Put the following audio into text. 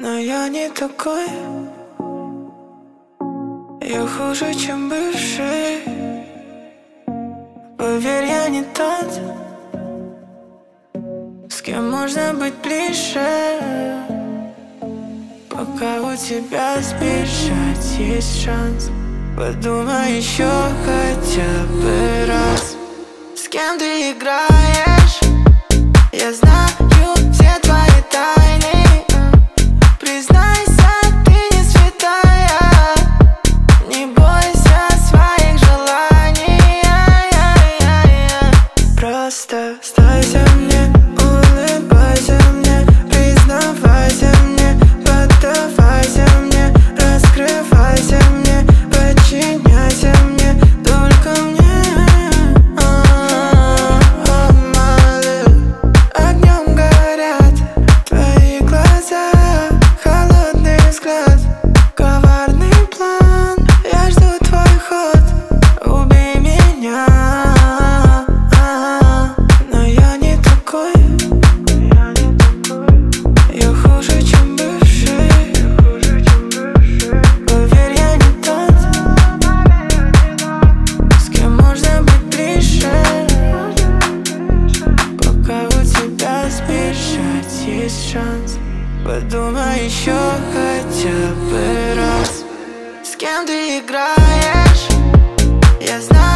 Но я не такой. Я хуже, чем бывший. Поверь, я не тот, с кем можно быть ближе. Пока у тебя сбежать есть шанс, подумай еще хотя бы раз. С кем ты играешь? Я знаю все твои тайны. Признайся, ты не святая. Не бойся своих желаний. Просто сдайся мне, улыбайся мне, признавайся мне, поддавайся мне, раскрывайся мне, подчиняйся мне, только мне. Огнем горят твои глаза, холодный взгляд, коварный план. Я жду твой ход, убей меня. Но я не такой. Я хуже, чем бывший. Поверь, я не тот, с кем можно быть ближе. Пока у тебя сбежать есть шанс, подумай еще хотя бы раз. С кем ты играешь? Я знаю.